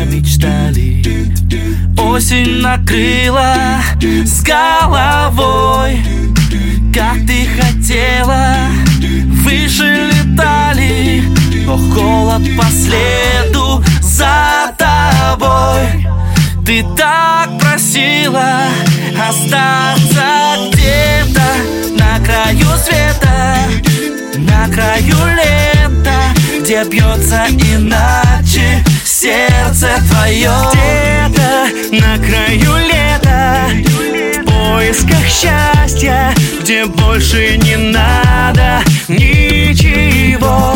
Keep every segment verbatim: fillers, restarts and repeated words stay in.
мечтали. Осень накрыла с головой, как ты хотела, выше летали, но холод по следу за тобой. Ты так просила остаться где-то на краю света, на краю лета, где бьется иначе сердце твое. Где-то на краю лета, в поисках счастья, где больше не надо ничего.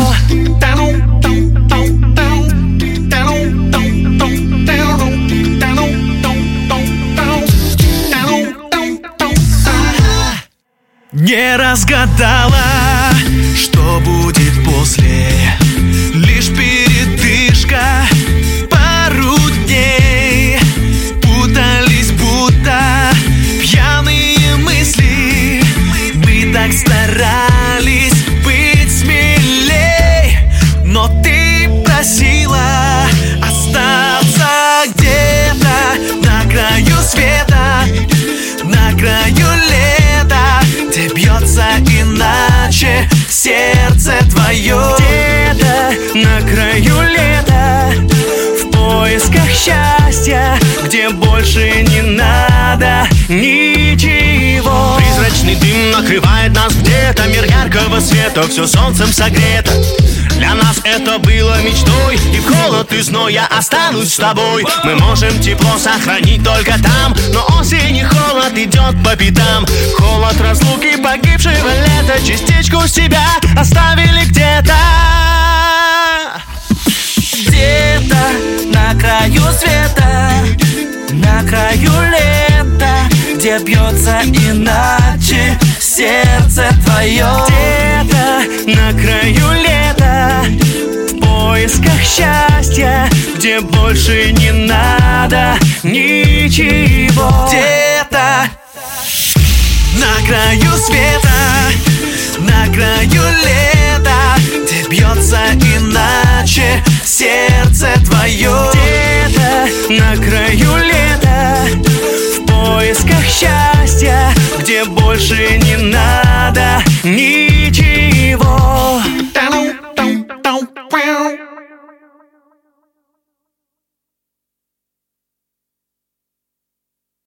Не разгадала, что будет после, лишь передышка, пару дней. Путались будто пьяные мысли. Мы так старались быть смелей, но ты просила остаться где-то на краю света, на краю лета, где бьется иначе сердце твое. Где-то на краю лета, в поисках счастья, где больше не надо ничего. Призрачный дым накрывает нас где-то, мир яркого света, все солнцем согрето. Для нас это было мечтой, и в холод и зной я останусь с тобой. Мы можем тепло сохранить только там, но осень и холод идет по пятам. Холод разлуки погибшего лета, частичку себя оставили где-то. Где-то на краю света, на краю лета, где бьется иначе сердце твое. Где-то на краю лета, в поисках счастья, где больше не надо ничего. Где-то на краю света, на краю лета, где бьется иначе сердце твое. Где-то на краю лета, в поисках счастья, где больше не надо ничего.